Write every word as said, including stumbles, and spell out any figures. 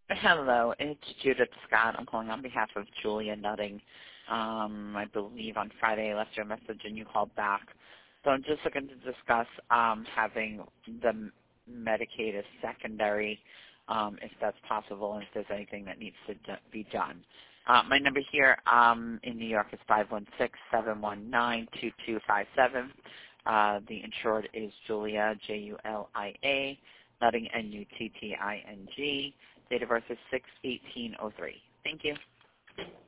Hello, it's Judith Scott. I'm calling on behalf of Julia Nutting. Um, I believe on Friday I left you a message and you called back. So I'm just looking to discuss um, having the Medicaid as secondary, um, if that's possible, and if there's anything that needs to do- be done. Uh, my number here um, in New York is five one six, seven one nine, two two five seven. Uh, the insured is Julia, J U L I A, Nutting, N U T T I N G. Date of birth is six eighteen oh three. Thank you.